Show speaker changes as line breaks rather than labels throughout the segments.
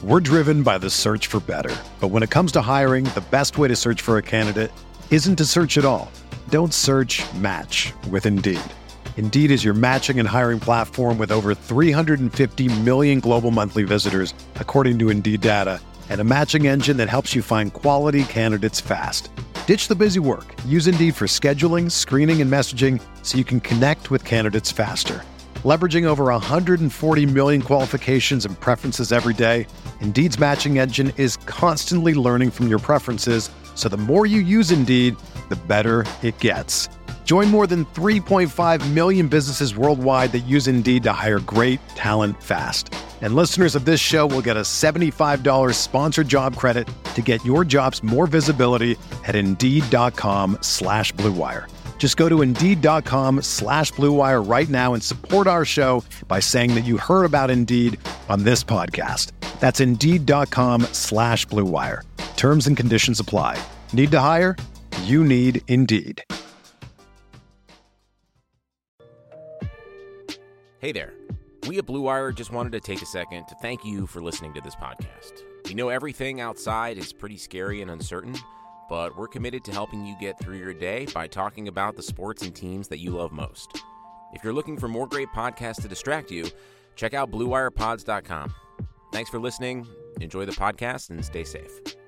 We're driven by the search for better. But when it comes to hiring, the best way to search for a candidate isn't to search at all. Don't search, match with Indeed. Indeed is your matching and hiring platform with over 350 million global monthly visitors, according to Indeed data, and a matching engine that helps you find quality candidates fast. Ditch the busy work. Use Indeed for scheduling, screening, and messaging so you can connect with candidates faster. Leveraging over 140 million qualifications and preferences every day, Indeed's matching engine is constantly learning from your preferences, so the more you use Indeed, the better it gets. Join more than 3.5 million businesses worldwide that use Indeed to hire great talent fast. And listeners of this show will get a $75 sponsored job credit to get your jobs more visibility at Indeed.com/Blue Wire. Just go to Indeed.com/Blue Wire right now and support our show by saying that you heard about Indeed on this podcast. That's Indeed.com/Blue Wire. Terms and conditions apply. Need to hire? You need Indeed.
Hey there. We at Blue Wire just wanted to take a second to thank you for listening to this podcast. We know everything outside is pretty scary and uncertain, but we're committed to helping you get through your day by talking about the sports and teams that you love most. If you're looking for more great podcasts to distract you, check out BlueWirePods.com. Thanks for listening. Enjoy the podcast and stay safe.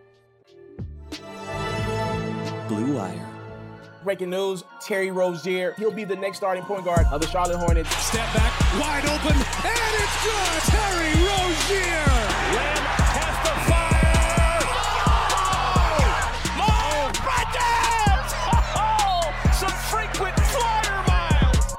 Blue Wire.
Breaking news, Terry Rozier, he'll be the next starting point guard of the Charlotte Hornets.
Step back, wide open, and it's good! Terry Rozier!
Lamb has the fire! Oh! Brendan! Oh! Some frequent flyer miles!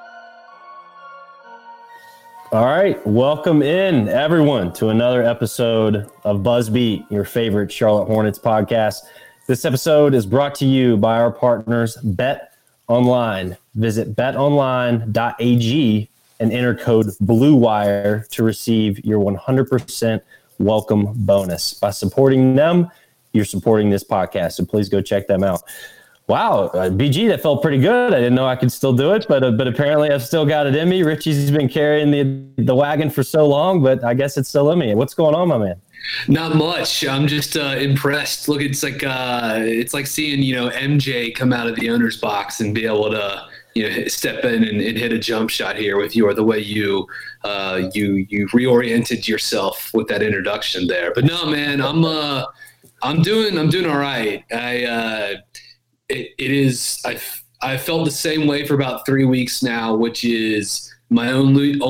All right, welcome in, everyone, to another episode of BuzzBeat, your favorite Charlotte Hornets podcast. This episode is brought to you by our partners, Bet Online. Visit betonline.ag and enter code BLUEWIRE to receive your 100% welcome bonus. By supporting them, you're supporting this podcast, so please go check them out. Wow, BG, that felt pretty good. I didn't know I could still do it, but apparently I've still got it in me. Richie's been carrying the wagon for so long, but I guess it's still in me. What's going on, my man?
Not much. I'm just impressed. Look, it's like seeing MJ come out of the owner's box and be able to step in and hit a jump shot here with the way you reoriented yourself with that introduction there. But no, man, I'm doing all right. I felt the same way for about 3 weeks now, which is my own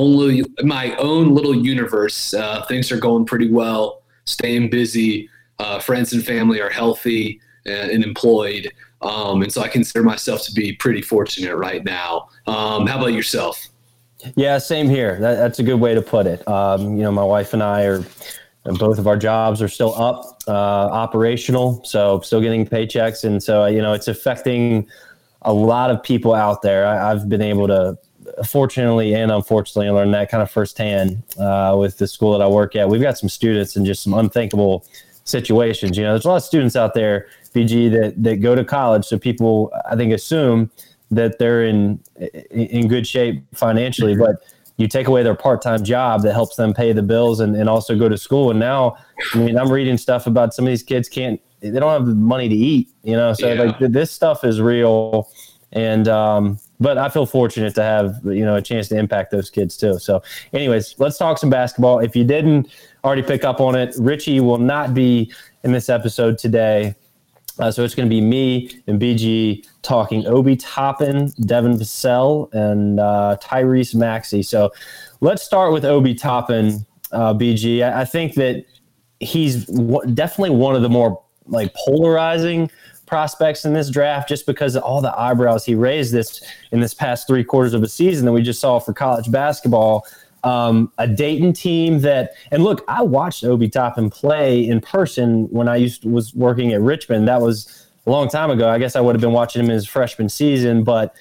little universe. Things are going pretty well, staying busy. Friends and family are healthy and employed. And so I consider myself to be pretty fortunate right now. How about yourself?
Yeah, same here. That's a good way to put it. My wife and I both of our jobs are still up, operational, so still getting paychecks. And so, it's affecting a lot of people out there. I've been able to, fortunately and unfortunately, learn that kind of firsthand with the school that I work at. We've got some students in just some unthinkable situations. There's a lot of students out there, BG, that go to college. So people, I think, assume that they're in good shape financially, but you take away their part-time job that helps them pay the bills and also go to school. And now, I'm reading stuff about some of these kids they don't have the money to eat, so this stuff is real. And, but I feel fortunate to have, a chance to impact those kids too. So anyways, let's talk some basketball. If you didn't already pick up on it, Richie will not be in this episode today. So it's going to be me and BG talking Obi Toppin, Devin Vassell, and Tyrese Maxey. So let's start with Obi Toppin, BG. I think that he's definitely one of the more polarizing prospects in this draft, just because of all the eyebrows he raised in this past 3 quarters of a season that we just saw for college basketball. A Dayton team and look, I watched Obi Toppin play in person when I was working at Richmond. That was a long time ago. I guess I would have been watching him in his freshman season, but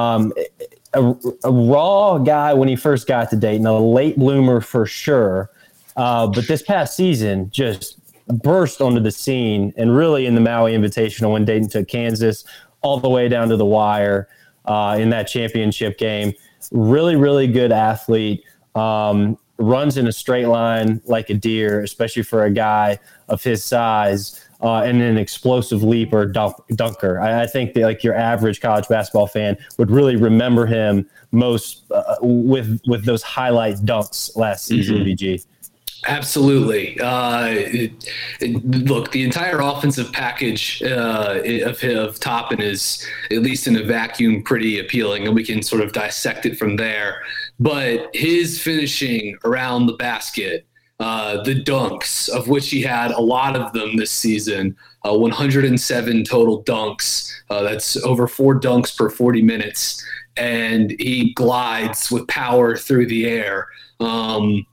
a raw guy when he first got to Dayton, a late bloomer for sure. But this past season just burst onto the scene, and really in the Maui Invitational when Dayton took Kansas all the way down to the wire in that championship game. Really, really good athlete. runs in a straight line like a deer, especially for a guy of his size, and an explosive leap or dunker. I think that like your average college basketball fan would really remember him most with those highlight dunks last season, BG.
Absolutely. Look, the entire offensive package of Toppin is, at least in a vacuum, pretty appealing, and we can sort of dissect it from there. But his finishing around the basket, the dunks, of which he had a lot of them this season, 107 total dunks. That's over 4 dunks per 40 minutes. And he glides with power through the air. I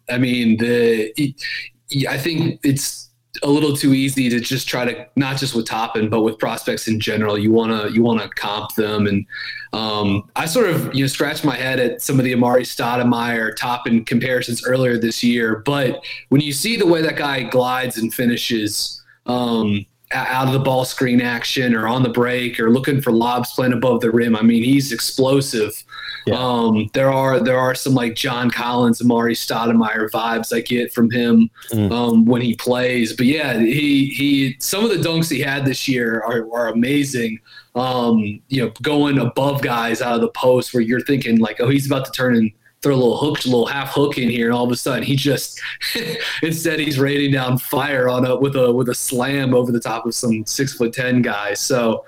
think it's a little too easy to just try to, not just with Toppin, but with prospects in general. You want to comp them. And I sort of scratched my head at some of the Amari Stoudemire Toppin comparisons earlier this year. But when you see the way that guy glides and finishes out of the ball screen action or on the break or looking for lobs playing above the rim, I mean, he's explosive. Yeah. There are some like John Collins, Amari Stoudemire vibes I get from him when he plays. But yeah, he some of the dunks he had this year are amazing. Going above guys out of the post where you're thinking like, oh, he's about to turn and throw a little half hook in here, and all of a sudden he just instead he's raining down fire with a slam over the top of some 6'10" guy. So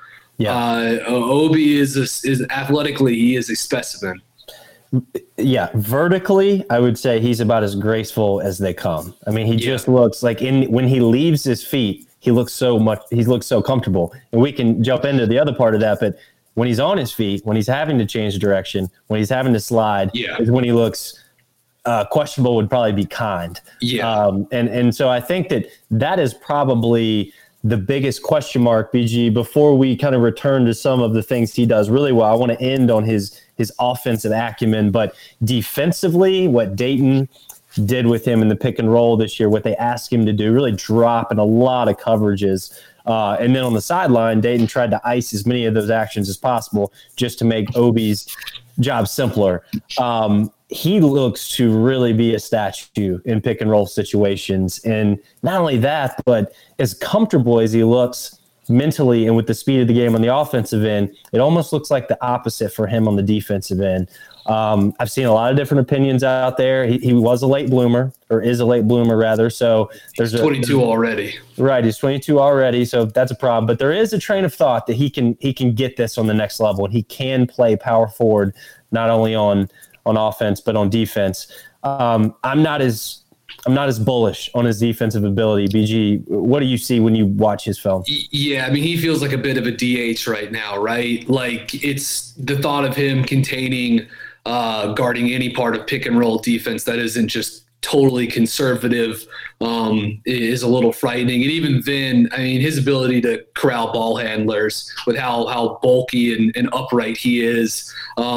Obi is athletically, he is a specimen.
Yeah, vertically, I would say he's about as graceful as they come. I mean, he just looks like when he leaves his feet, he looks so comfortable. And we can jump into the other part of that, but when he's on his feet, when he's having to change direction, when he's having to slide, is when he looks questionable would probably be kind. Yeah. And so I think that is probably the biggest question mark, BG, before we kind of return to some of the things he does really well. I want to end on his offensive acumen, but defensively, what Dayton did with him in the pick and roll this year, what they asked him to do, really dropping a lot of coverages. And then on the sideline, Dayton tried to ice as many of those actions as possible just to make Obi's job simpler. He looks to really be a statue in pick and roll situations. And not only that, but as comfortable as he looks mentally and with the speed of the game on the offensive end, it almost looks like the opposite for him on the defensive end. I've seen a lot of different opinions out there. He was a late bloomer, or is a late bloomer rather. So
he's 22 already.
Right, he's 22 already, so that's a problem. But there is a train of thought that he can get this on the next level, and he can play power forward not only on offense but on defense. I'm not as bullish on his defensive ability. BG, what do you see when you watch his film?
Yeah, I mean, he feels like a bit of a DH right now, right? Like, it's the thought of him containing guarding any part of pick and roll defense that isn't just totally conservative is a little frightening. And even then, I mean, his ability to corral ball handlers with how bulky and upright he is,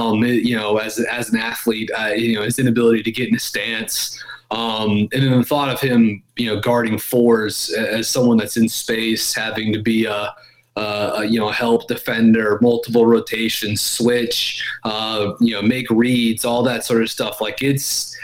as an athlete, his inability to get in a stance. And then the thought of him, guarding fours as someone that's in space, having to be a help defender, multiple rotations, switch, make reads, all that sort of stuff. Like it's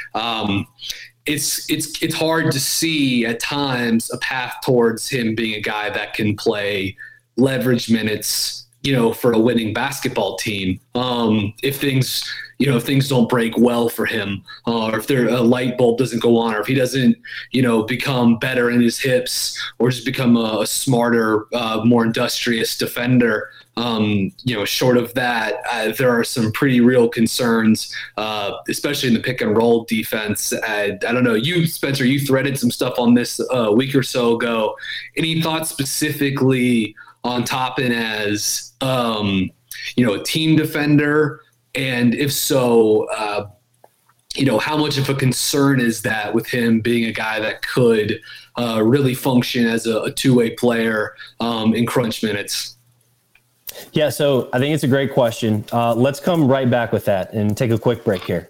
hard to see at times a path towards him being a guy that can play leverage minutes, for a winning basketball team. If things don't break well for him, or if a light bulb doesn't go on, or if he doesn't, become better in his hips, or just become a smarter, more industrious defender. Short of that, there are some pretty real concerns, especially in the pick and roll defense. I don't know, you, Spencer, you threaded some stuff on this a week or so ago. Any thoughts specifically on Toppin as, a team defender? And if so, how much of a concern is that with him being a guy that could really function as a two-way player in crunch minutes?
Yeah, so I think it's a great question. Let's come right back with that and take a quick break here.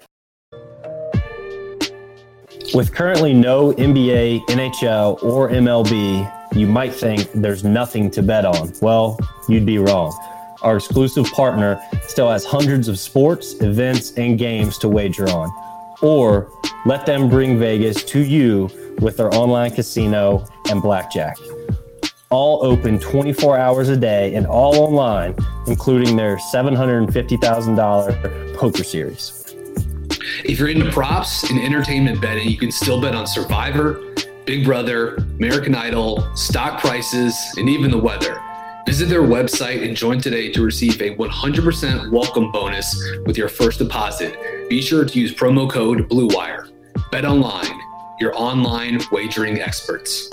With currently no NBA, NHL, or MLB, you might think there's nothing to bet on. Well, you'd be wrong. Our exclusive partner still has hundreds of sports, events, and games to wager on. or let them bring Vegas to you with their online casino and blackjack. All open 24 hours a day and all online, including their $750,000 poker series.
If you're into props and entertainment betting, you can still bet on Survivor, Big Brother, American Idol, stock prices, and even the weather. Visit their website and join today to receive a 100% welcome bonus with your first deposit. Be sure to use promo code BLUEWIRE. Bet online, your online wagering experts.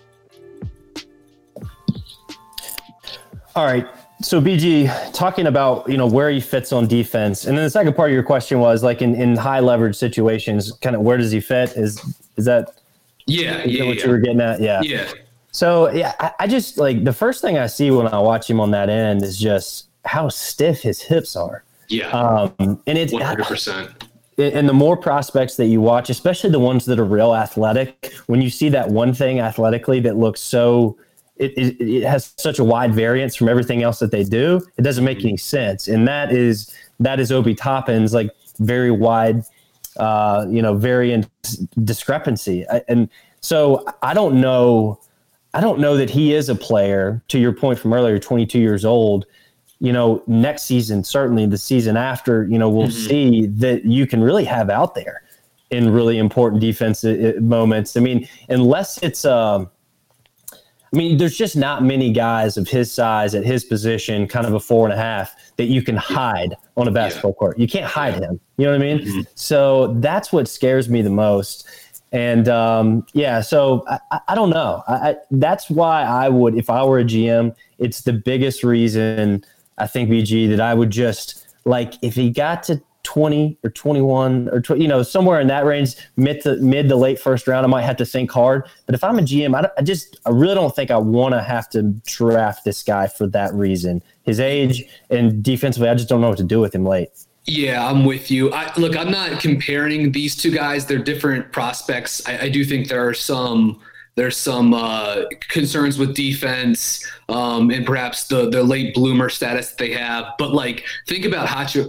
All right. So BG, talking about, where he fits on defense. And then the second part of your question was like in high leverage situations, kind of where does he fit? Is that what you were getting at? Yeah.
Yeah.
So I just like the first thing I see when I watch him on that end is just how stiff his hips are.
Yeah.
And it's
100%.
And the more prospects that you watch, especially the ones that are real athletic, when you see that one thing athletically that looks so it has such a wide variance from everything else that they do, it doesn't make any sense. And that is Obi Toppin's like very wide, variant discrepancy. And so I don't know that he is a player, to your point from earlier, 22 years old. Next season, certainly the season after, we'll see that you can really have out there in really important defensive moments. I mean, unless it's there's just not many guys of his size at his position, kind of a 4.5, that you can hide on a basketball court. You can't hide him. You know what I mean? Mm-hmm. So that's what scares me the most. And so I don't know. That's why I would, if I were a GM, it's the biggest reason I think, BG, that I would just like if he got to 20 or 21 or somewhere in that range, mid to late first round, I might have to think hard. But if I'm a GM, I really don't think I want to have to draft this guy for that reason. His age and defensively, I just don't know what to do with him late.
Yeah, I'm with you. I'm not comparing these two guys. They're different prospects. I do think there's some concerns with defense and perhaps the late bloomer status that they have. But think about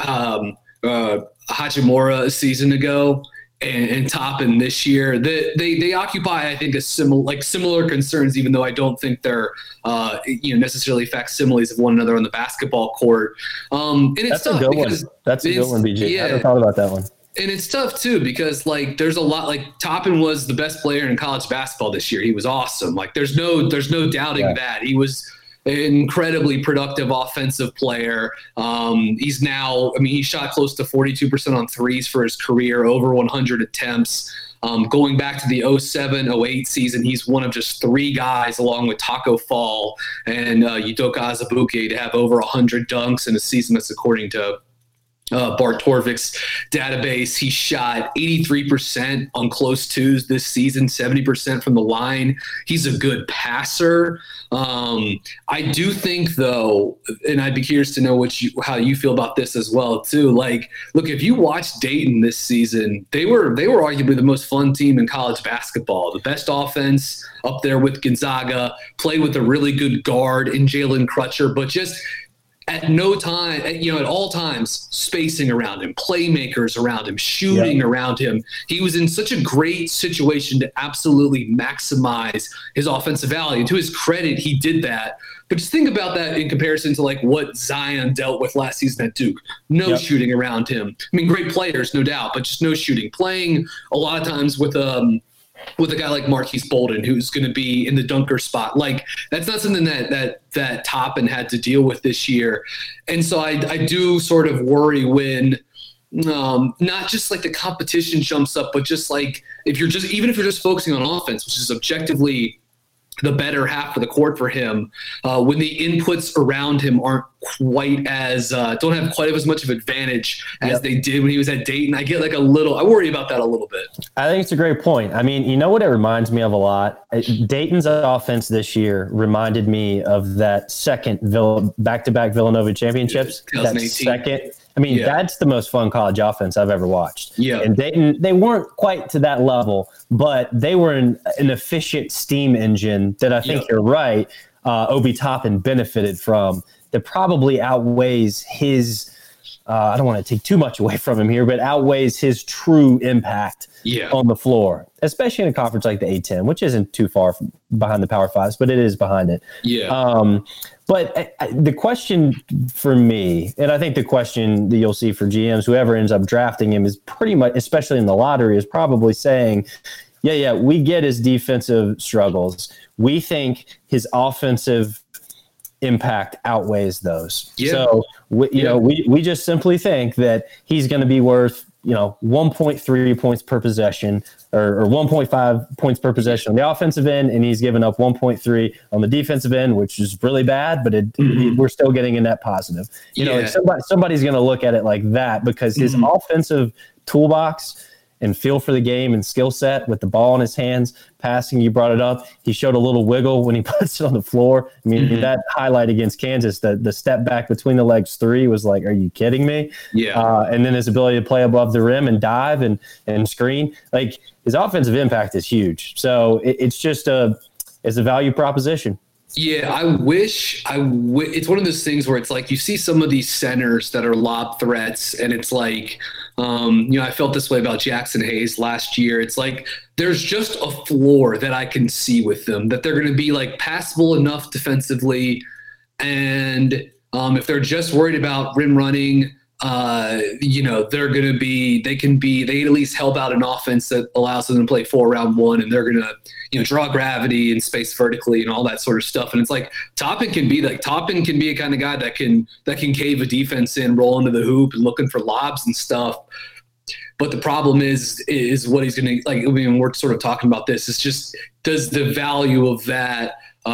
Hachimura a season ago and Toppin this year. They occupy, I think, similar concerns, even though I don't think they're necessarily facsimiles of one another on the basketball court. And it's tough because
that's a good one, BJ. Yeah. I hadn't thought about that one.
And it's tough too because there's a lot. Toppin was the best player in college basketball this year. He was awesome. There's no doubting that he was an incredibly productive offensive player. He's now, he shot close to 42% on threes for his career, over 100 attempts. Going back to the 07-08 season, he's one of just 3 guys, along with Taco Fall and Udoka Azubuike, to have over 100 dunks in a season. That's according to Bart Torvik's database. He shot 83% on close twos this season, 70% from the line. He's a good passer. I do think, though, and I'd be curious to know how you feel about this as well, too. Look, if you watch Dayton this season, they were arguably the most fun team in college basketball. The best offense up there with Gonzaga, play with a really good guard in Jalen Crutcher, but just at no time, at all times, spacing around him, playmakers around him, shooting around him. He was in such a great situation to absolutely maximize his offensive value. To his credit, he did that. But just think about that in comparison to what Zion dealt with last season at Duke. No shooting around him. Great players, no doubt, but just no shooting. Playing a lot of times with a guy like Marquise Bolden, who's going to be in the dunker spot. That's not something that Toppin had to deal with this year. And so I do sort of worry when not just the competition jumps up, but just if you're just focusing on offense, which is objectively the better half of the court for him, when the inputs around him aren't quite as don't have quite as much of advantage as they did when he was at Dayton. I get I worry about that a little bit.
I think it's a great point. You know what it reminds me of a lot? Dayton's offense this year reminded me of that second back-to-back Villanova championships. That second. That's the most fun college offense I've ever watched. Yeah. And Dayton, they weren't quite to that level, but they were an efficient steam engine that I think you're right, Obi Toppin benefited from, that probably outweighs his I don't want to take too much away from him here, but outweighs his true impact on the floor, especially in a conference like the A-10, which isn't too far behind the Power Fives, but it is behind it. But the question for me, and I think the question that you'll see for GMs, whoever ends up drafting him, is pretty much, especially in the lottery, is probably saying, we get his defensive struggles. We think his offensive impact outweighs those. So we just simply think that he's going to be worth 1.3 points per possession or 1.5 points per possession on the offensive end, and he's given up 1.3 on the defensive end, which is really bad, but we're still getting a net positive. Somebody's going to look at it like that, because his offensive toolbox and feel for the game and skill set with the ball in his hands, passing, you brought it up. He showed a little wiggle when he puts it on the floor. I mean, that highlight against Kansas, the step back between the legs 3 was like, are you kidding me? And then his ability to play above the rim and dive and screen. Like, his offensive impact is huge. So it's a value proposition.
I wish it's one of those things where it's like you see some of these centers that are lob threats, and it's like, I felt this way about Jackson Hayes last year. It's like there's just a floor that I can see with them, that they're going to be like passable enough defensively, and if they're just worried about rim running, they're going to be, they can at least help out an offense that allows them to play 4 round 1, and they're going to, draw gravity and space vertically and all that sort of stuff. And it's like Toppin can be a kind of guy that can cave a defense in, roll into the hoop and looking for lobs and stuff. But the problem is what he's going to, like, I mean, we're sort of talking about this. It's just, does the value of that,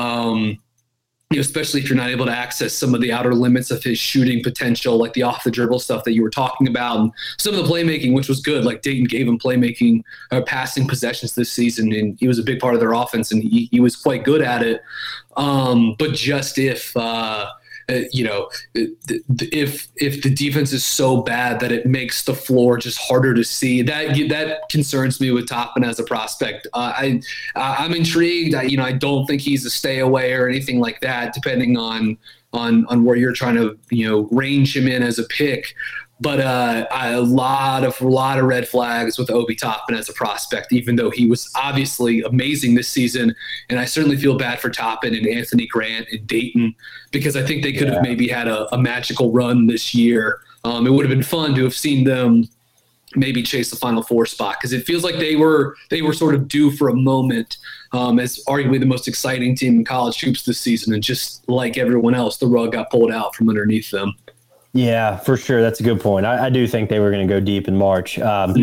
especially if you're not able to access some of the outer limits of his shooting potential, like the off the dribble stuff that you were talking about, and some of the playmaking, which was good. Like Dayton gave him playmaking, passing possessions this season, and he was a big part of their offense, and he was quite good at it. But just if the defense is so bad that it makes the floor just harder to see, that concerns me with Toppin as a prospect. I'm intrigued. I don't think he's a stay away or anything like that, depending on where you're trying to range him in as a pick. But a lot of red flags with Obi Toppin as a prospect, even though he was obviously amazing this season. And I certainly feel bad for Toppin and Anthony Grant and Dayton, because I think they could have maybe had a magical run this year. It would have been fun to have seen them maybe chase the Final Four spot, because it feels like they were sort of due for a moment as arguably the most exciting team in college hoops this season. And just like everyone else, the rug got pulled out from underneath them.
Yeah, for sure. That's a good point. I do think they were going to go deep in March.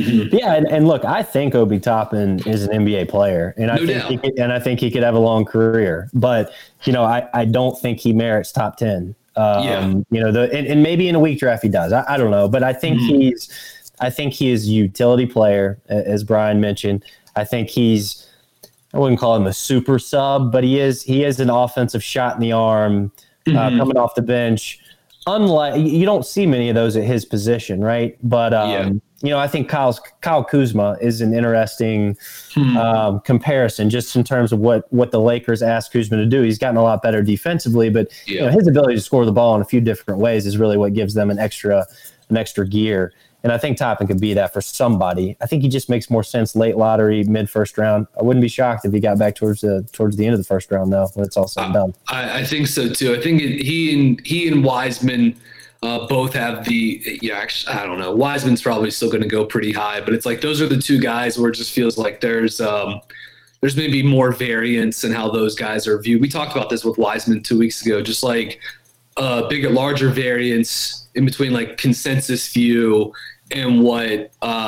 And look, I think Obi Toppin is an NBA player, and I think he could have a long career. But I don't think he merits top 10. And maybe in a weak draft he does. I don't know, but I think he is a utility player, as Brian mentioned. I think I wouldn't call him a super sub, but he is an offensive shot in the arm coming off the bench. Unlike, you don't see many of those at his position, right? But I think Kyle Kuzma is an interesting comparison, just in terms of what the Lakers asked Kuzma to do. He's gotten a lot better defensively, but his ability to score the ball in a few different ways is really what gives them an extra gear. And I think Toppin could be that for somebody. I think he just makes more sense late lottery, mid first round. I wouldn't be shocked if he got back towards the end of the first round, though, when it's all said and done.
I think so too. I think he and Wiseman both have actually, I don't know. Wiseman's probably still going to go pretty high, but it's like those are the two guys where it just feels like there's maybe more variance in how those guys are viewed. We talked about this with Wiseman 2 weeks ago, just like larger variance in between like consensus view and what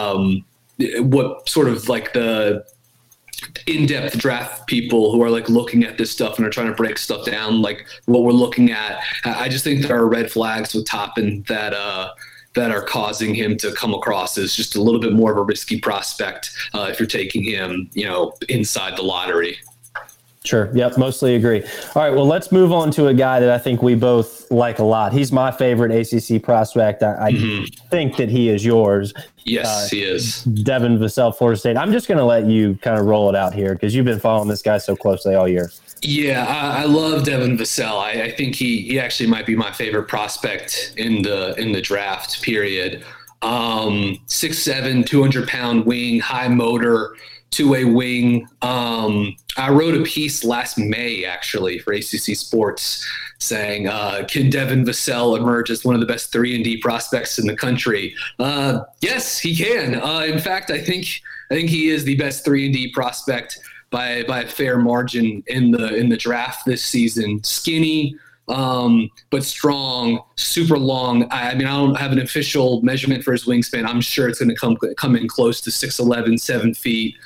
sort of like the in-depth draft people who are like looking at this stuff and are trying to break stuff down, like what we're looking at. I just think there are red flags with Toppin that are causing him to come across as just a little bit more of a risky prospect if you're taking him, inside the lottery.
Sure. Yep. Mostly agree. All right. Well, let's move on to a guy that I think we both like a lot. He's my favorite ACC prospect. I think that he is yours.
Yes, he is.
Devin Vassell, Florida State. I'm just going to let you kind of roll it out here because you've been following this guy so closely all year.
Yeah, I love Devin Vassell. I think he actually might be my favorite prospect in the draft period. 6'7", 200-pound wing, high motor, two-way wing. I wrote a piece last May, actually, for ACC Sports saying, can Devin Vassell emerge as one of the best 3-and-D prospects in the country? Yes, he can. In fact, I think he is the best 3-and-D prospect by a fair margin in the draft this season. Skinny, but strong, super long. I mean, I don't have an official measurement for his wingspan. I'm sure it's going to come in close to 6'11", 7 feet.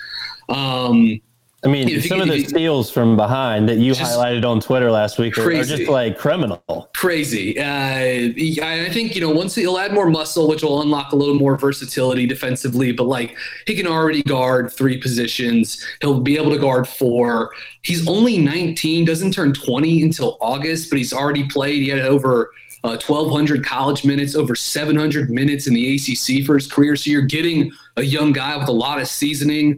I mean, some of the steals from behind that you highlighted on Twitter last week are just like criminal.
Crazy. I think, once he'll add more muscle, which will unlock a little more versatility defensively, but like he can already guard 3 positions. He'll be able to guard 4. He's only 19, doesn't turn 20 until August, but he's already played. He had over 1,200 college minutes, over 700 minutes in the ACC for his career. So you're getting a young guy with a lot of seasoning.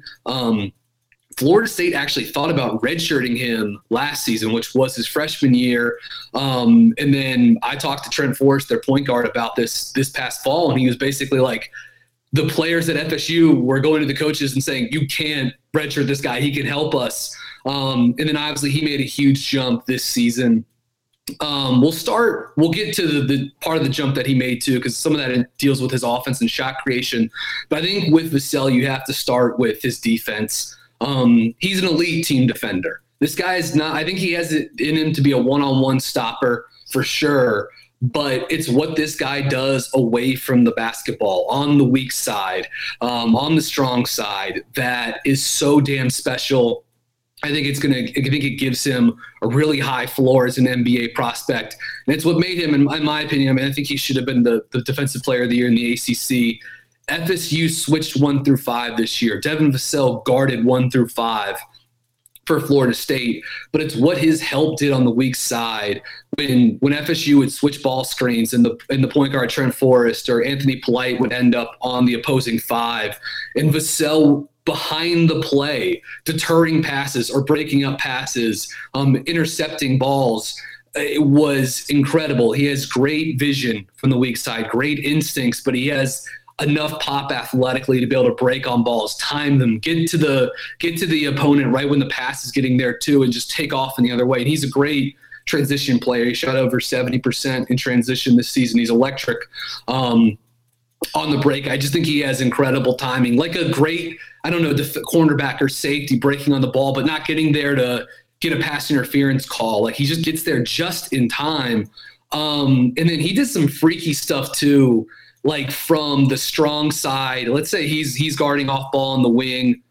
Florida State actually thought about redshirting him last season, which was his freshman year. And then I talked to Trent Forrest, their point guard, about this past fall, and he was basically like, the players at FSU were going to the coaches and saying, you can't redshirt this guy. He can help us. And then obviously he made a huge jump this season. We'll get to the part of the jump that he made too, because some of that deals with his offense and shot creation. But I think with Vassell, you have to start with his defense. He's an elite team defender. This guy is not, I think he has it in him to be a one-on-one stopper for sure, but it's what this guy does away from the basketball, on the weak side, on the strong side, that is so damn special. I think it gives him a really high floor as an NBA prospect. And it's what made him, in my opinion, I think he should have been the defensive player of the year in the ACC. FSU switched 1 through 5 this year. Devin Vassell guarded 1 through 5 for Florida State, but it's what his help did on the weak side when FSU would switch ball screens and the point guard Trent Forrest or Anthony Polite would end up on the opposing 5, and Vassell behind the play, deterring passes or breaking up passes, intercepting balls. It was incredible. He has great vision from the weak side, great instincts, but he has enough pop athletically to be able to break on balls, time them, get to the opponent right when the pass is getting there too, and just take off in the other way. And he's a great transition player. He shot over 70% in transition this season. He's electric on the break. I just think he has incredible timing, like a great, cornerback or safety breaking on the ball, but not getting there to get a pass interference call. Like he just gets there just in time. And then he did some freaky stuff too, like from the strong side. Let's say he's guarding off ball on the wing,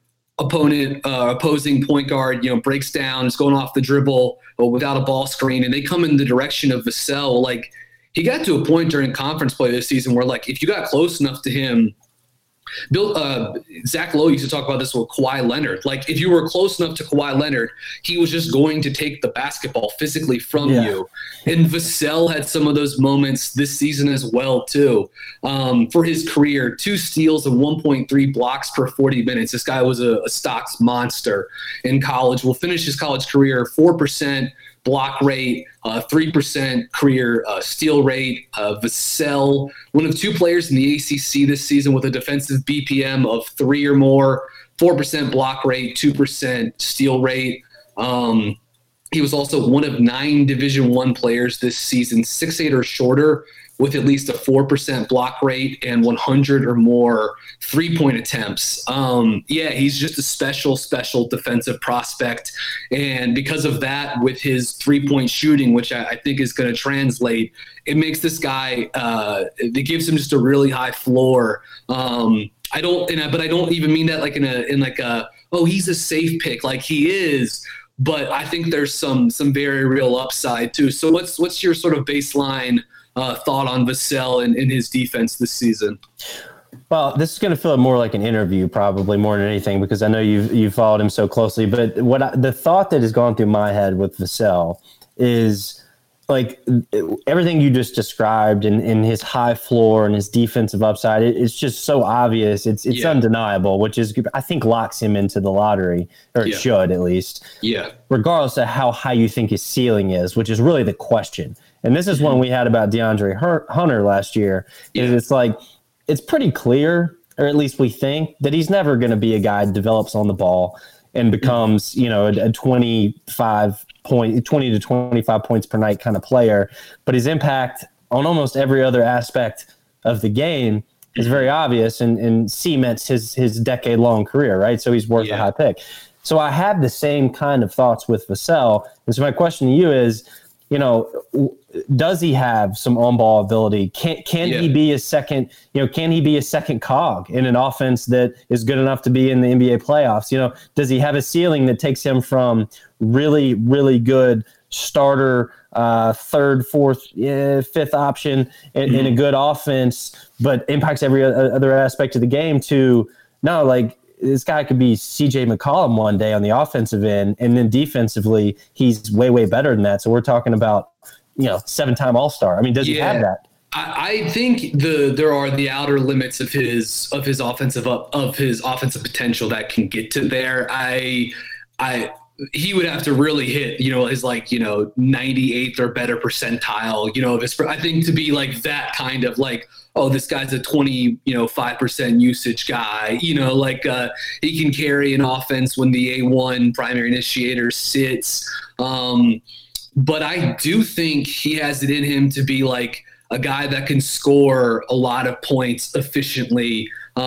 opposing point guard, breaks down, is going off the dribble without a ball screen, and they come in the direction of Vassell. Like he got to a point during conference play this season where, like, if you got close enough to him, Zach Lowe used to talk about this with Kawhi Leonard. Like, if you were close enough to Kawhi Leonard, he was just going to take the basketball physically from you. And Vassell had some of those moments this season as well, too. For his career, 2 steals and 1.3 blocks per 40 minutes. This guy was a stocks monster in college. Will finish his college career 4% block rate, 3% career steal rate. Vassell, one of 2 players in the ACC this season with a defensive BPM of 3 or more, 4% block rate, 2% steal rate. He was also one of 9 Division I players this season, 6'8" or shorter, with at least a 4% block rate and 100 or more 3-point attempts. He's just a special defensive prospect. And because of that, with his 3-point shooting, which I think is going to translate, it makes this guy, it gives him just a really high floor. But I don't even mean that like he's a safe pick. Like he is, but I think there's some very real upside too. So what's your sort of baseline thought on Vassell and his defense this season?
Well, this is going to feel more like an interview, probably more than anything, because I know you've followed him so closely. But the thought that has gone through my head with Vassell is like everything you just described in his high floor and his defensive upside. It's just so obvious. It's undeniable, which is, I think, locks him into the lottery, or it should at least. Yeah. Regardless of how high you think his ceiling is, which is really the question. And this is one we had about DeAndre Hunter last year. Is it's like, it's pretty clear, or at least we think, that he's never going to be a guy that develops on the ball and becomes, a 20 to 25 points per night kind of player. But his impact on almost every other aspect of the game is very obvious and cements his decade-long career, right? So he's worth a high pick. So I have the same kind of thoughts with Vassell. And so my question to you is, does he have some on-ball ability? Can he be a second? Can he be a second cog in an offense that is good enough to be in the NBA playoffs? Does he have a ceiling that takes him from really, really good starter, third, fourth, fifth option in a good offense, but impacts every other aspect of the game? To no, like, this guy could be CJ McCollum one day on the offensive end, and then defensively, he's way, way better than that. So we're talking about, 7-time All-Star. I mean, does he have that?
I think there are the outer limits of his offensive potential that can get to there. He would have to really hit, his 98th or better percentile, I think, to be like that kind of like, oh, this guy's a 5% usage guy, he can carry an offense when the A1 primary initiator sits. But I do think he has it in him to be like a guy that can score a lot of points efficiently.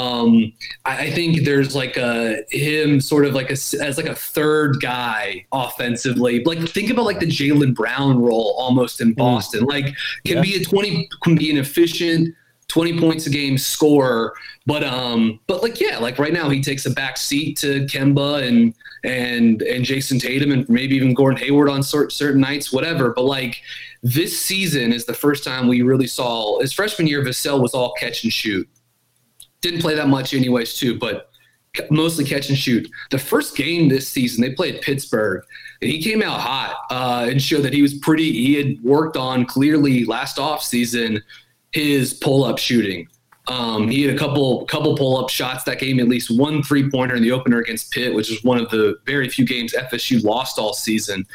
I think there's like him sort of like as like a third guy offensively. Like, think about like the Jaylen Brown role almost in Boston. Like, can be an efficient 20 points a game scorer, but like right now he takes a back seat to Kemba and Jason Tatum and maybe even Gordon Hayward on certain nights, whatever. But like, this season is the first time we really saw, his freshman year, Vassell was all catch and shoot. Didn't play that much anyways too, but mostly catch and shoot. The first game this season, they played Pittsburgh, and he came out hot and showed that he had worked on clearly last offseason his pull-up shooting. He had a couple pull-up shots that game, at least one three-pointer in the opener against Pitt, which is one of the very few games FSU lost all season.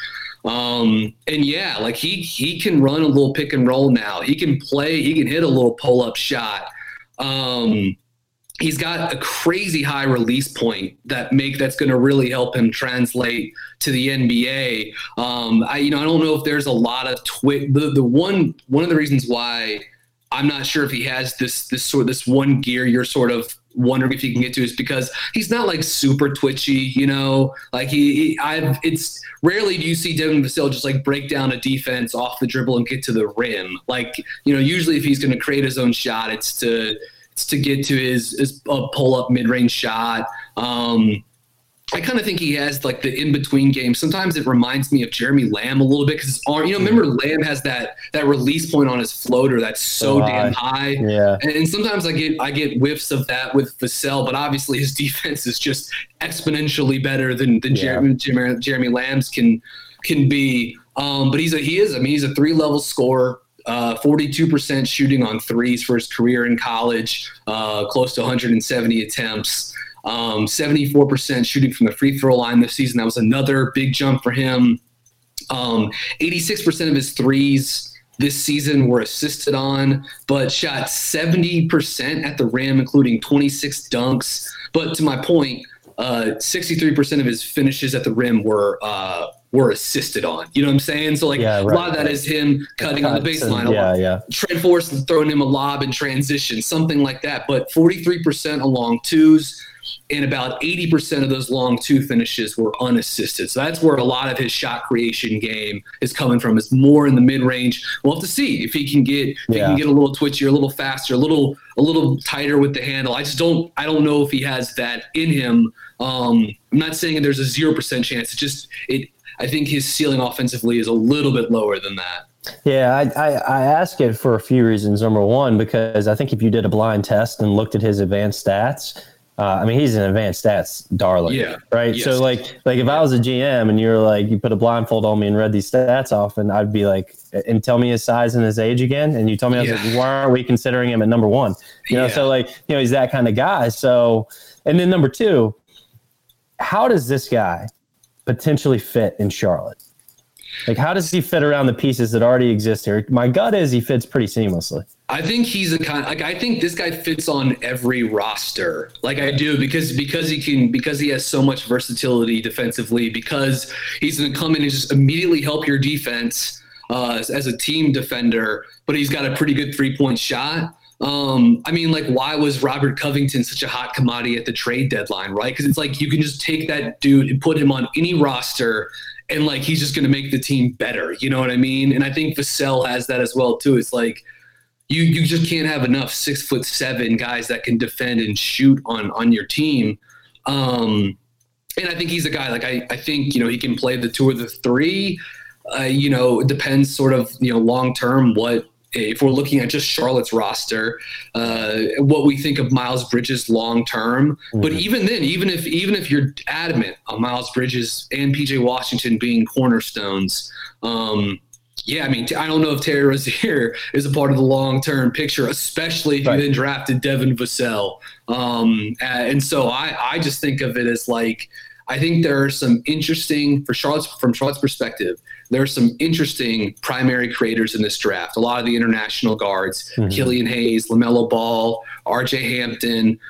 He can run a little pick and roll now. He can play. He can hit a little pull-up shot. He's got a crazy high release point that's going to really help him translate to the NBA. I don't know if there's a lot of one of the reasons why I'm not sure if he has this one gear you're sort of wondering if he can get to is because he's not like super twitchy, like it's rarely do you see Devin Vassell just like break down a defense off the dribble and get to the rim. Like, usually if he's going to create his own shot, it's to get to his pull-up mid-range shot. I kind of think he has like the in-between game. Sometimes it reminds me of Jeremy Lamb a little bit because remember Lamb has that release point on his floater that's so damn high. Yeah. And sometimes I get whiffs of that with Vassell, but obviously his defense is just exponentially better than Jeremy Lamb's can be. But he's a 3-level scorer. 42% shooting on threes for his career in college, close to 170 attempts, 74% shooting from the free throw line this season. That was another big jump for him. 86% of his threes this season were assisted on, but shot 70% at the rim, including 26 dunks. But to my point, 63% of his finishes at the rim were assisted on. You know what I'm saying? So like a lot of that is him cutting on the baseline. Trent Forrest throwing him a lob in transition, something like that. But 43% along twos, and about 80% of those long two finishes were unassisted. So that's where a lot of his shot creation game is coming from. Is more in the mid range. We'll have to see if he can get a little twitchier, a little faster, a little tighter with the handle. I don't know if he has that in him. I'm not saying there's a 0% chance. I think his ceiling offensively is a little bit lower than that.
Yeah, I ask it for a few reasons. Number one, because I think if you did a blind test and looked at his advanced stats, I mean, he's an advanced stats darling.
Yeah.
Right.
Yes.
So like if I was a GM and you're like, you put a blindfold on me and read these stats off, and I'd be like, and tell me his size and his age again. And you tell me, I was like, why aren't we considering him at number one? You know, so like, you know, he's that kind of guy. So, and then number two, how does this guy potentially fit in Charlotte? Like, how does he fit around the pieces that already exist here? My gut is he fits pretty seamlessly.
I think he's I think this guy fits on every roster. Like I do because he has so much versatility defensively, because he's going to come in and just immediately help your defense as a team defender, but he's got a pretty good 3-point shot. I mean, like, why was Robert Covington such a hot commodity at the trade deadline, right? Because it's like you can just take that dude and put him on any roster, and like he's just going to make the team better. You know what I mean? And I think Vassell has that as well too. It's like you just can't have enough 6'7" guys that can defend and shoot on your team. And I think he's a guy like I think, you know, he can play the 2 or the 3. You know, it depends sort of, you know, long term what. If we're looking at just Charlotte's roster, what we think of Miles Bridges long term, but even then, even if you're adamant on Miles Bridges and PJ Washington being cornerstones, yeah, I mean, I don't know if Terry Rozier is a part of the long term picture, especially if you then drafted Devin Vassell. And so I just think of it as like, I think there are some interesting, from Charlotte's perspective, there are some interesting primary creators in this draft. A lot of the international guards, Killian Hayes, LaMelo Ball, RJ Hampton.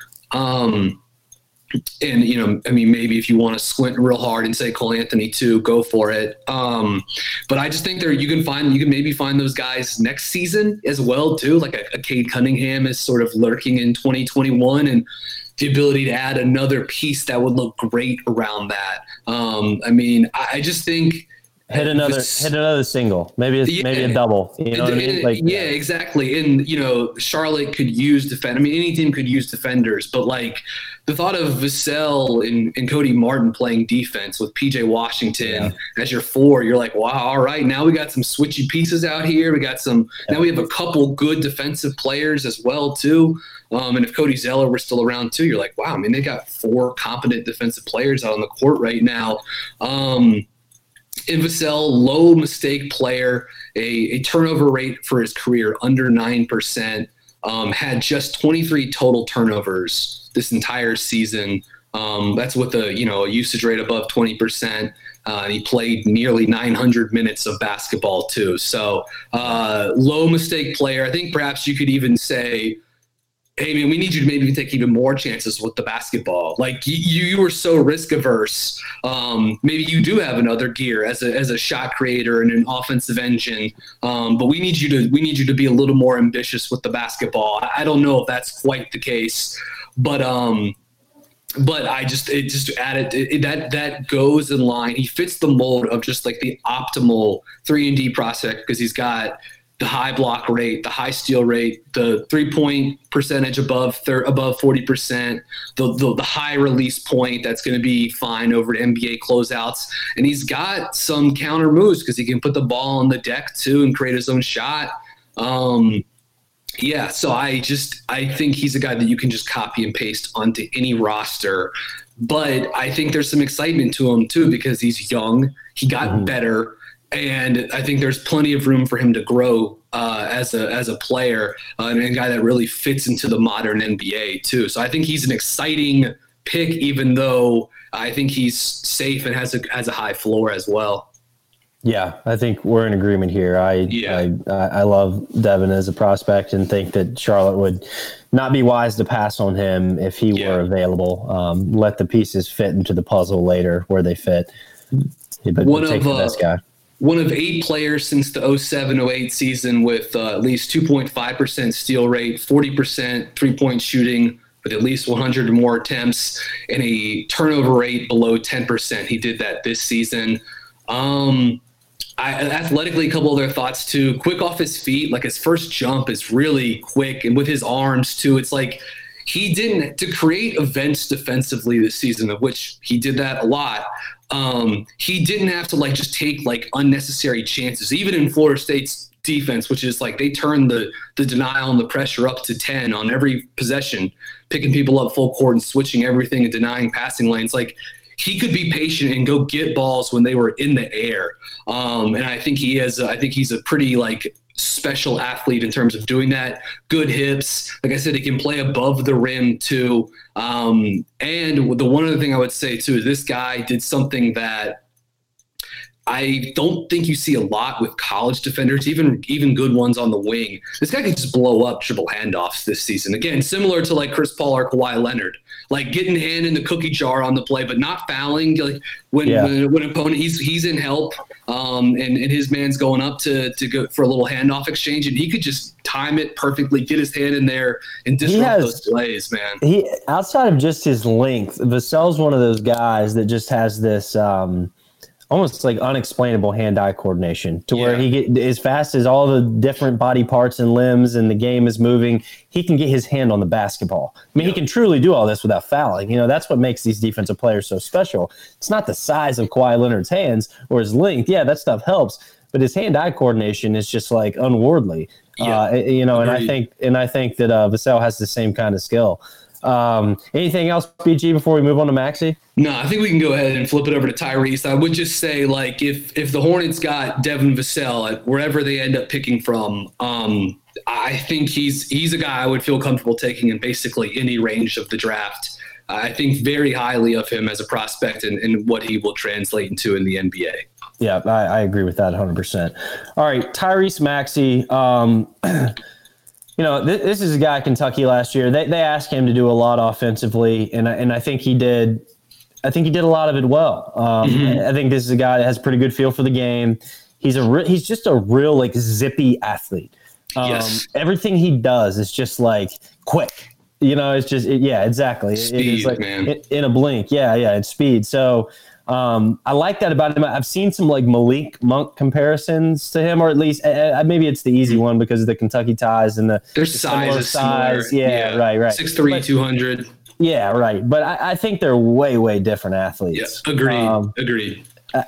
And, you know, I mean, maybe if you want to squint real hard and say Cole Anthony too, go for it. But I just think you can maybe find those guys next season as well too. Like a Cade Cunningham is sort of lurking in 2021, and the ability to add another piece that would look great around that. I mean, I just think
hit another single, maybe a double. You know what I mean? Like,
yeah, exactly. And you know, Charlotte could use defend. I mean, any team could use defenders, but like the thought of Vassell and Cody Martin playing defense with PJ Washington as your 4, you're like, wow, all right, now we got some switchy pieces out here. We got some. Now we have a couple good defensive players as well too. And if Cody Zeller were still around too, you're like, wow, I mean, they got 4 competent defensive players out on the court right now. In Vassell, low mistake player, a turnover rate for his career under 9%, had just 23 total turnovers this entire season. That's with a usage rate above 20%. And he played nearly 900 minutes of basketball too. So low mistake player. I think perhaps you could even say, hey, man, we need you to maybe take even more chances with the basketball. Like you were so risk averse. Maybe you do have another gear as a shot creator and an offensive engine. But we need you to be a little more ambitious with the basketball. I don't know if that's quite the case, but I just added that goes in line. He fits the mold of just like the optimal 3-and-D prospect, because he's got the high block rate, the high steal rate, the 3-point percentage above 40%, the high release point that's going to be fine over NBA closeouts. And he's got some counter moves because he can put the ball on the deck too and create his own shot. Yeah, so I think he's a guy that you can just copy and paste onto any roster. But I think there's some excitement to him too, because he's young, he got better, and I think there's plenty of room for him to grow as a player, and a guy that really fits into the modern NBA too. So I think he's an exciting pick, even though I think he's safe and has a high floor as well.
Yeah, I think we're in agreement here. I love Devin as a prospect and think that Charlotte would not be wise to pass on him if he were available. Let the pieces fit into the puzzle later where they fit. But take the best guy.
One of 8 players since the 07-08 season with at least 2.5% steal rate, 40% 3-point shooting with at least 100 or more attempts, and a turnover rate below 10%. He did that this season. Athletically, a couple other thoughts too. Quick off his feet, like his first jump is really quick, and with his arms too, it's like he didn't to create events defensively this season, of which he did that a lot. he didn't have to like just take like unnecessary chances, even in Florida State's defense, which is like they turn the denial and the pressure up to 10 on every possession, picking people up full court and switching everything and denying passing lanes. Like, he could be patient and go get balls when they were in the air. And I think he's a pretty like special athlete in terms of doing that. Good hips. Like I said, he can play above the rim too. And the one other thing I would say too is this guy did something that I don't think you see a lot with college defenders, even good ones on the wing. This guy could just blow up triple handoffs this season. Again, similar to like Chris Paul or Kawhi Leonard, like getting hand in the cookie jar on the play, but not fouling. Like when opponent he's in help, and his man's going up to go for a little handoff exchange, and he could just time it perfectly, get his hand in there, and disrupt those plays. Man,
he outside of just his length, Vassell's one of those guys that just has this. Almost like unexplainable hand-eye coordination to where he get as fast as all the different body parts and limbs and the game is moving, he can get his hand on the basketball. I mean, he can truly do all this without fouling. You know, that's what makes these defensive players so special. It's not the size of Kawhi Leonard's hands or his length. Yeah, that stuff helps, but his hand-eye coordination is just like unworldly. You know, and I think that Vassell has the same kind of skill. Anything else, BG, before we move on to Maxey?
No, I think we can go ahead and flip it over to Tyrese. I would just say, like, if the Hornets got Devin Vassell at wherever they end up picking from, I think he's a guy I would feel comfortable taking in basically any range of the draft. I think very highly of him as a prospect and what he will translate into in the NBA.
Yeah, I agree with that 100%. All right, Tyrese Maxey. You know, this is a guy Kentucky last year. They asked him to do a lot offensively, and I think he did. I think he did a lot of it well. I think this is a guy that has a pretty good feel for the game. He's just a real like zippy athlete. Everything he does is just like quick. You know, it's just exactly.
Speed,
it is like
man.
In a blink. Yeah, it's speed. So I like that about him. I've seen some like Malik Monk comparisons to him, or at least maybe it's the easy one because of the Kentucky ties and
their size is similar.
Yeah, right.
6'3", 200.
Yeah, right. But I think they're way, way different athletes.
Yeah, agreed.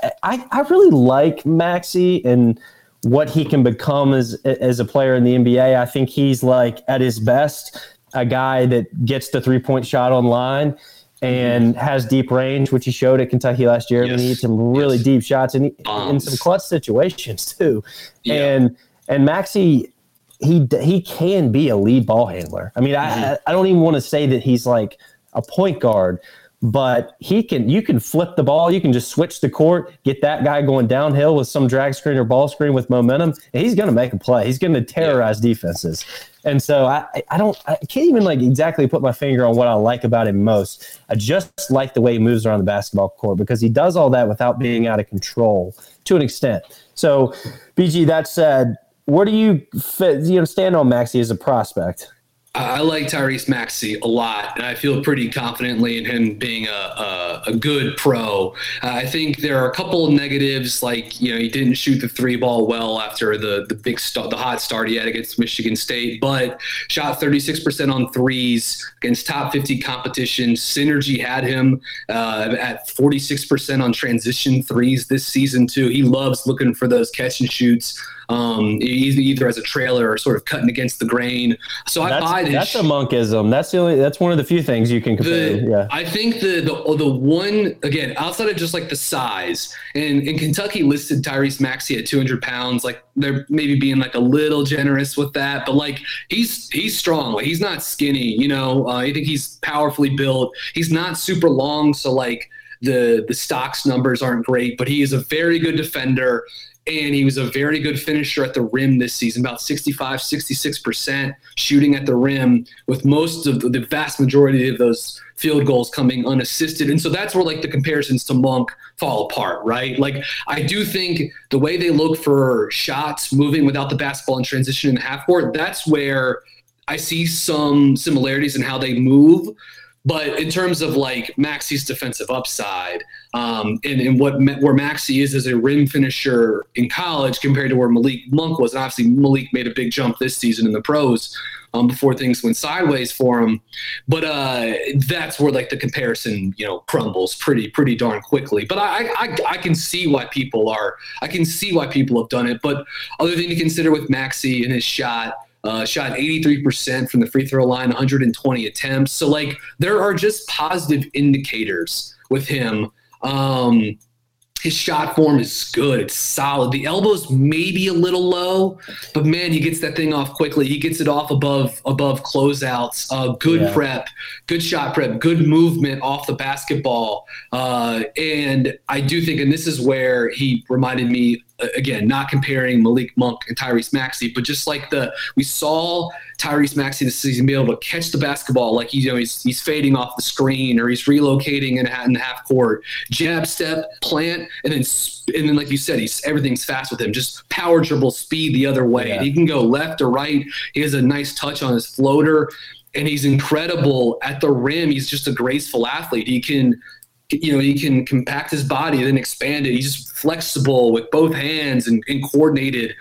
I really like Maxey and what he can become as a player in the NBA. I think he's like at his best a guy that gets the 3-point shot on line and has deep range, which he showed at Kentucky last year. Yes. And he hit some really deep shots and in some clutch situations too. Yeah. And Maxey, he can be a lead ball handler. I mean, I don't even want to say that he's like a point guard, but you can flip the ball. You can just switch the court, get that guy going downhill with some drag screen or ball screen with momentum, and he's going to make a play. He's going to terrorize defenses. And so I can't even like exactly put my finger on what I like about him most. I just like the way he moves around the basketball court because he does all that without being out of control to an extent. So, BG, that said, where do you stand on Maxey as a prospect?
I like Tyrese Maxey a lot, and I feel pretty confidently in him being a good pro. I think there are a couple of negatives, like he didn't shoot the 3-ball well after the hot start he had against Michigan State, but shot 36% on threes against top 50 competition. Synergy had him at 46% on transition threes this season too. He loves looking for those catch and shoots. Either as a trailer or sort of cutting against the grain. So I buy this.
That's a monkism. That's one of the few things you can compare.
I think the one, again, outside of just like the size, and Kentucky listed Tyrese Maxey at 200 pounds. Like they're maybe being like a little generous with that, but like he's strong. Like he's not skinny. I think he's powerfully built. He's not super long, so like the stocks numbers aren't great, but he is a very good defender. And he was a very good finisher at the rim this season, about 66% shooting at the rim, with most of the vast majority of those field goals coming unassisted. And so that's where like the comparisons to Monk fall apart, right? Like I do think the way they look for shots moving without the basketball in transition in the half court, that's where I see some similarities in how they move. But in terms of like Maxey's defensive upside, and where Maxey is as a rim finisher in college compared to where Malik Monk was, and obviously Malik made a big jump this season in the pros. before things went sideways for him. But that's where like the comparison, crumbles pretty darn quickly. But I can see why people have done it. But other thing to consider with Maxey and his shot 83% from the free throw line, 120 attempts. So like there are just positive indicators with him. His shot form is good. It's solid. The elbow's maybe a little low, but man, he gets that thing off quickly. He gets it off above closeouts. Good prep, good shot prep, good movement off the basketball. And I do think, and this is where he reminded me, again, not comparing Malik Monk and Tyrese Maxey, but just like we saw Tyrese Maxey this season be able to catch the basketball like he's fading off the screen or he's relocating in half court, jab step, plant, and then like you said, everything's fast with him. Just power dribble, speed the other way. Yeah. He can go left or right. He has a nice touch on his floater, and he's incredible at the rim. He's just a graceful athlete. He can compact his body and then expand it. He's just flexible with both hands and coordinated,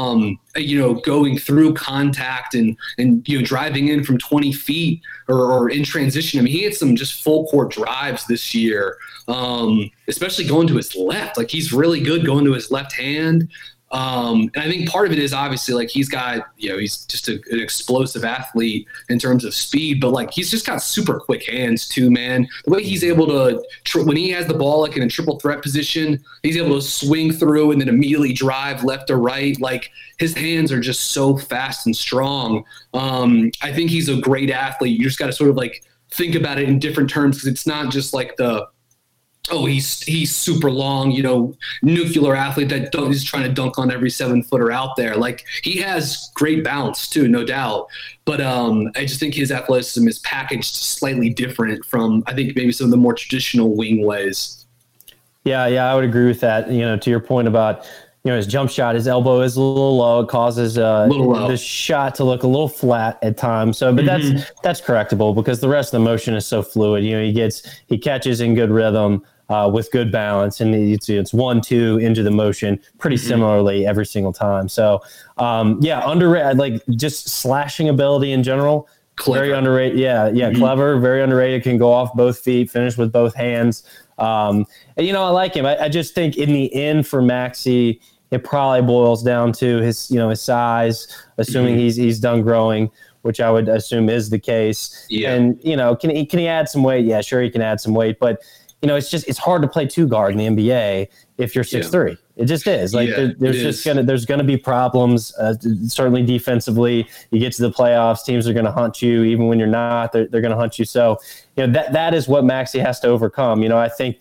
going through contact and driving in from 20 feet or in transition. I mean, he had some just full court drives this year, especially going to his left. Like he's really good going to his left hand. And I think part of it is obviously like he's got, he's just an explosive athlete in terms of speed, but like he's just got super quick hands too, man. The way he's able to, when he has the ball like in a triple threat position, he's able to swing through and then immediately drive left or right. Like his hands are just so fast and strong. I think he's a great athlete. You just got to sort of like think about it in different terms, because it's not just like he's super long, nuclear athlete that is trying to dunk on every 7-footer out there. Like he has great bounce too, no doubt. But I just think his athleticism is packaged slightly different from, I think, maybe some of the more traditional wing ways.
Yeah, I would agree with that. To your point about, his jump shot, his elbow is a little low. It causes the shot to look a little flat at times. So, but that's correctable because the rest of the motion is so fluid. He catches in good rhythm. With good balance, and it's 1-2 into the motion pretty similarly every single time. So, underrated, like just slashing ability in general, clever. Very underrated. Clever, very underrated. Can go off both feet, finish with both hands. I like him. I just think in the end for Maxey, it probably boils down to his size, assuming he's done growing, which I would assume is the case. Yeah. And can he add some weight? Yeah, sure, he can add some weight, but it's hard to play two guard in the NBA if you're 6'3". Yeah. It just is. Like there's gonna be problems. Certainly defensively, you get to the playoffs, teams are gonna hunt you even when you're not. They're gonna hunt you. So that is what Maxey has to overcome. I think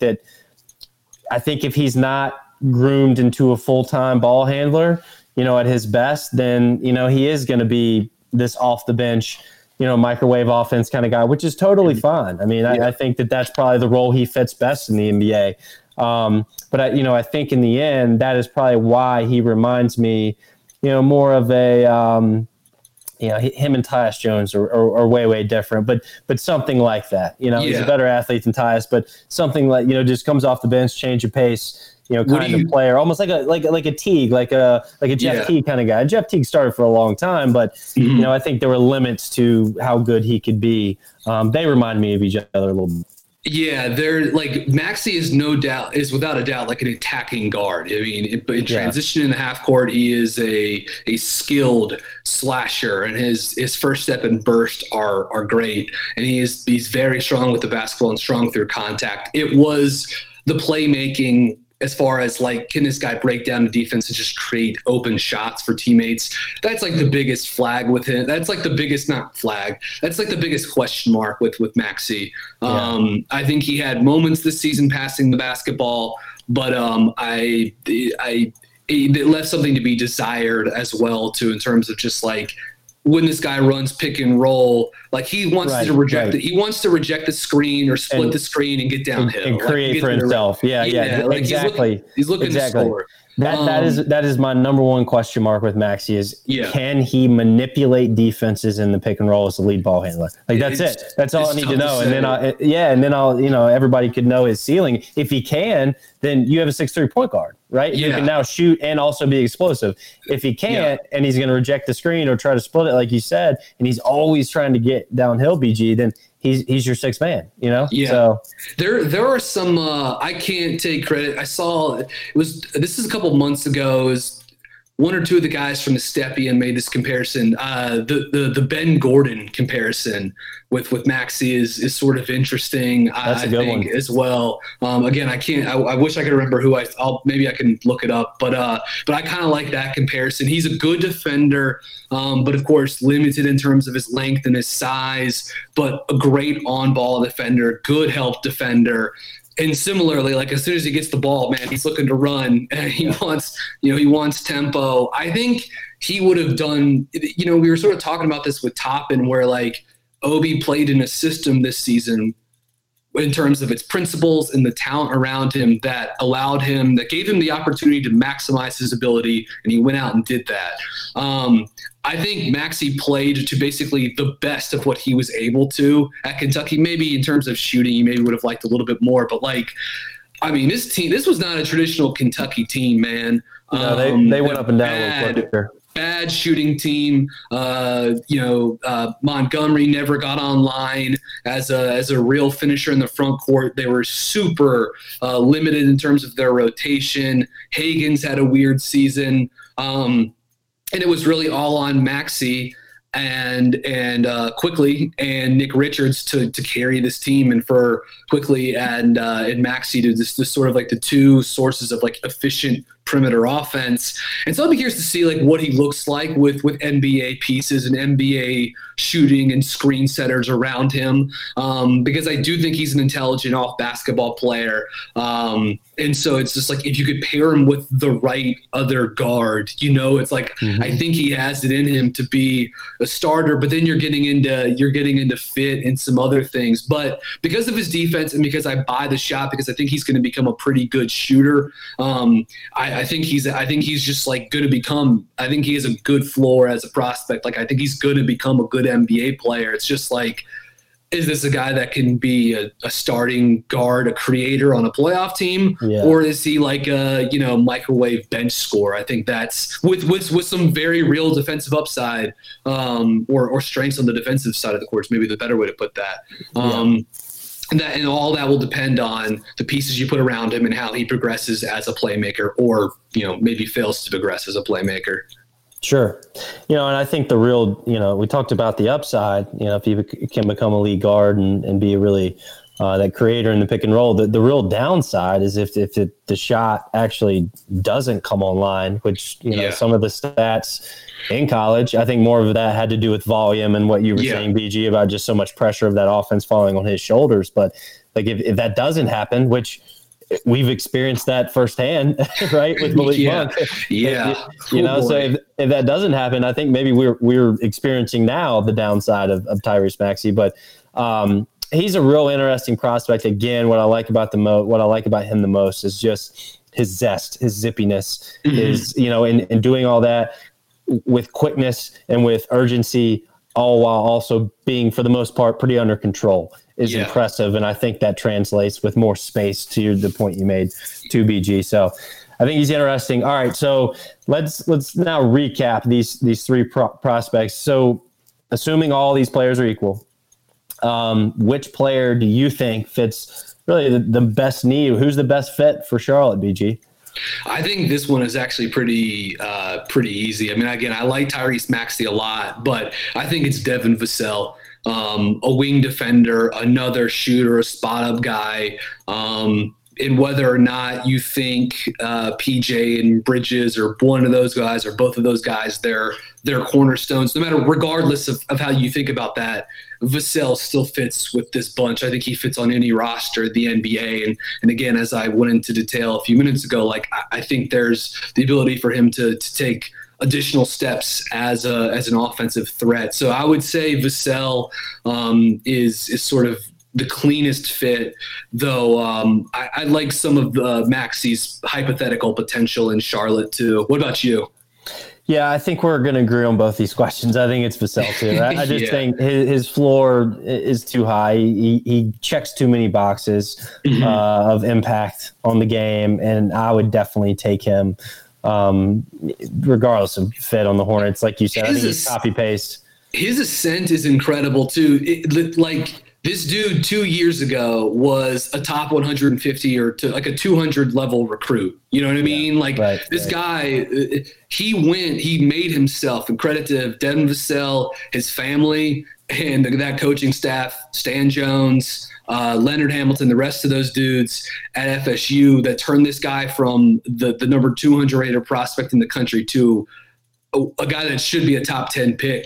if he's not groomed into a full-time ball handler, at his best, then he is gonna be this off the bench, microwave offense kind of guy, which is totally fine. I mean, I think that's probably the role he fits best in the NBA. But I think in the end, that is probably why he reminds me, more of a, him and Tyus Jones are way, way different, but something like that. He's a better athlete than Tyus, but something like, just comes off the bench, change of pace, kind of player, almost like a Teague, like a Jeff Teague kind of guy. Jeff Teague started for a long time, but I think there were limits to how good he could be. They remind me of each other a little bit.
Yeah, they're like Maxey is without a doubt like an attacking guard. I mean, in transition in the half court, he is a skilled slasher, and his first step and burst are great, and he's very strong with the basketball and strong through contact. It was the playmaking as far as like, can this guy break down the defense and just create open shots for teammates? That's like the biggest flag with him. That's like the biggest, not flag. That's like the biggest question mark with Maxey. I think he had moments this season passing the basketball, but it left something to be desired as well too, in terms of just like, when this guy runs pick and roll, like he wants to reject it. He wants to reject the screen or split the screen and get downhill
and create for himself. Yeah,
like
exactly.
He's looking to score.
That is my number one question mark with Maxey is can he manipulate defenses in the pick and roll as the lead ball handler? Like that's it. That's all I need to know. And then I'll everybody could know his ceiling. If he can, then you have a 6'3" point guard, right?
Yeah.
Who can now shoot and also be explosive. If he can't and he's going to reject the screen or try to split it like you said, and he's always trying to get downhill, BG, then he's your sixth man, you know?
Yeah.
So
there are some I can't take credit. I saw this is a couple months ago, is one or two of the guys from the Stepien made this comparison. The Ben Gordon comparison with Maxey is sort of interesting. I think as well. Again, I wish I could remember who maybe I can look it up, but I kind of like that comparison. He's a good defender, but of course limited in terms of his length and his size, but a great on-ball defender, good help defender. And similarly, like as soon as he gets the ball, man, he's looking to run and he wants tempo. I think he would have done, we were sort of talking about this with Toppin, where like Obi played in a system this season in terms of its principles and the talent around him that gave him the opportunity to maximize his ability. And he went out and did that. I think Maxey played to basically the best of what he was able to at Kentucky. Maybe in terms of shooting, he maybe would have liked a little bit more, but this was not a traditional Kentucky team, man.
No, they went up and down.
Bad shooting team. Montgomery never got online as a real finisher in the front court. They were super limited in terms of their rotation. Higgins had a weird season. And it was really all on Maxey and Quickly and Nick Richards to carry this team, and for Quickly and Maxey to this sort of like the two sources of like efficient perimeter offense. And so I'll be curious to see like what he looks like with NBA pieces and NBA shooting and screen setters around him, because I do think he's an intelligent off basketball player. And so it's just like if you could pair him with the right other guard, it's like I think he has it in him to be a starter, but then you're getting into fit and some other things. But because of his defense and because I buy the shot, because I think he's going to become a pretty good shooter, I think he's just like going to become. I think he has a good floor as a prospect. Like I think he's going to become a good NBA player. It's just like, is this a guy that can be a starting guard, a creator on a playoff team, or is he like a microwave bench scorer? I think that's with some very real defensive upside, or strengths on the defensive side of the court. Maybe the better way to put that. And all that will depend on the pieces you put around him and how he progresses as a playmaker, or maybe fails to progress as a playmaker.
Sure. And I think the real, we talked about the upside, if he can become a lead guard and be a really that creator in the pick and roll. The real downside is if the shot actually doesn't come online, which, some of the stats in college, I think more of that had to do with volume and what you were saying, BG, about just so much pressure of that offense falling on his shoulders. But like if that doesn't happen, which we've experienced that firsthand, right? With Malik Monk. So if that doesn't happen, I think maybe we're experiencing now the downside of Tyrese Maxey. But he's a real interesting prospect. Again, what I like about him the most is just his zest, his zippiness, is in doing all that with quickness and with urgency, all while also being, for the most part, pretty under control, is impressive. And I think that translates with more space, to the point you made, to BG. So I think he's interesting. All right, so let's now recap these three prospects. So assuming all these players are equal, which player do you think fits really the best need? Who's the best fit for Charlotte, BG?
I think this one is actually pretty easy. I mean, again, I like Tyrese Maxey a lot, but I think it's Devin Vassell, a wing defender, another shooter, a spot-up guy. And whether or not you think PJ and Bridges or one of those guys or both of those guys, they're cornerstones, regardless of how you think about that, Vassell still fits with this bunch. I think he fits on any roster of the NBA. And again, as I went into detail a few minutes ago, like I think there's the ability for him to take additional steps as an offensive threat. So I would say Vassell is sort of the cleanest fit, though. I like some of Maxi's hypothetical potential in Charlotte too. What about you?
Yeah, I think we're going to agree on both these questions. I think it's Vassell too. I just think his floor is too high. He checks too many boxes of impact on the game, and I would definitely take him regardless of fit on the Hornets. Like you said, I think he's copy-paste. His
ascent is incredible too. This dude 2 years ago was a top 150 or to like a 200 level recruit. You know what I mean? Guy, he made himself, and credit to Devin Vassell, his family, and that coaching staff, Stan Jones, Leonard Hamilton, the rest of those dudes at FSU that turned this guy from the number 200 rated prospect in the country to a guy that should be a top 10 pick.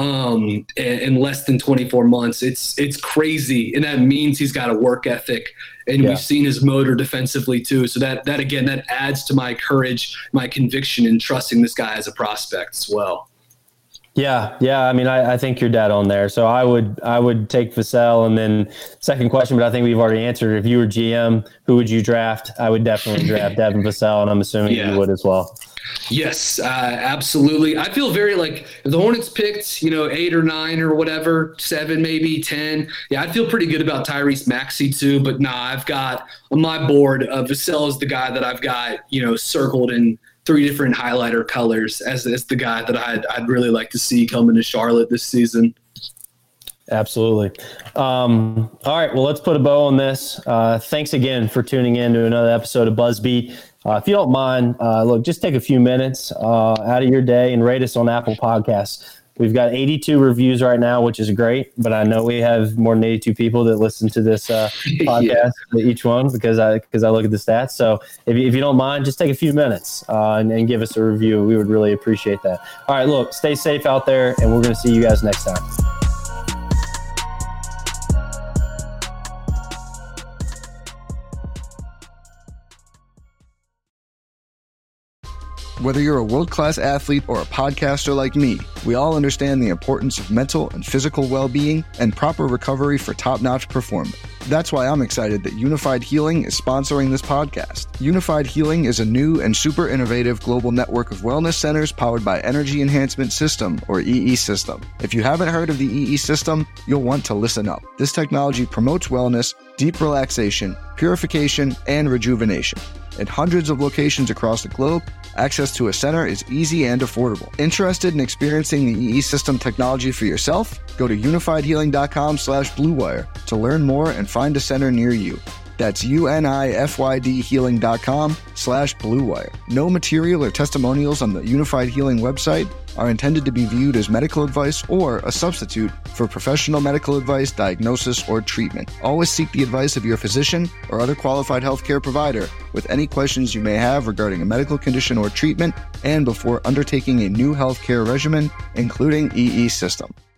In less than 24 months. It's crazy. And that means he's got a work ethic, and we've seen his motor defensively too. So that adds to my courage, my conviction in trusting this guy as a prospect as well.
Yeah. I mean, I think you're dead on there. So I would take Vassell. And then second question, but I think we've already answered. If you were GM, who would you draft? I would definitely draft Devin Vassell, and I'm assuming you would as well.
Yes, absolutely. I feel very like if the Hornets picked, 8 or 9 or whatever, 7, maybe 10. Yeah, I feel pretty good about Tyrese Maxey too. But I've got on my board, Vassell is the guy that I've got, circled in 3 different highlighter colors as the guy that I'd really like to see come into Charlotte this season.
Absolutely. All right, well, let's put a bow on this. Thanks again for tuning in to another episode of BuzzBeat. If you don't mind, just take a few minutes out of your day and rate us on Apple Podcasts. We've got 82 reviews right now, which is great, but I know we have more than 82 people that listen to this podcast, each one, because I look at the stats. So if you don't mind, just take a few minutes and give us a review. We would really appreciate that. All right, look, stay safe out there, and we're going to see you guys next time.
Whether you're a world-class athlete or a podcaster like me, we all understand the importance of mental and physical well-being and proper recovery for top-notch performance. That's why I'm excited that Unified Healing is sponsoring this podcast. Unified Healing is a new and super innovative global network of wellness centers powered by Energy Enhancement System, or EE System. If you haven't heard of the EE System, you'll want to listen up. This technology promotes wellness, deep relaxation, purification, and rejuvenation. At hundreds of locations across the globe, access to a center is easy and affordable. Interested in experiencing the EE System technology for yourself? Go to unifiedhealing.com/bluewire to learn more and find a center near you. That's unifydhealing.com/bluewire. No material or testimonials on the Unified Healing website are intended to be viewed as medical advice or a substitute for professional medical advice, diagnosis, or treatment. Always seek the advice of your physician or other qualified healthcare provider with any questions you may have regarding a medical condition or treatment and before undertaking a new healthcare regimen, including EE System.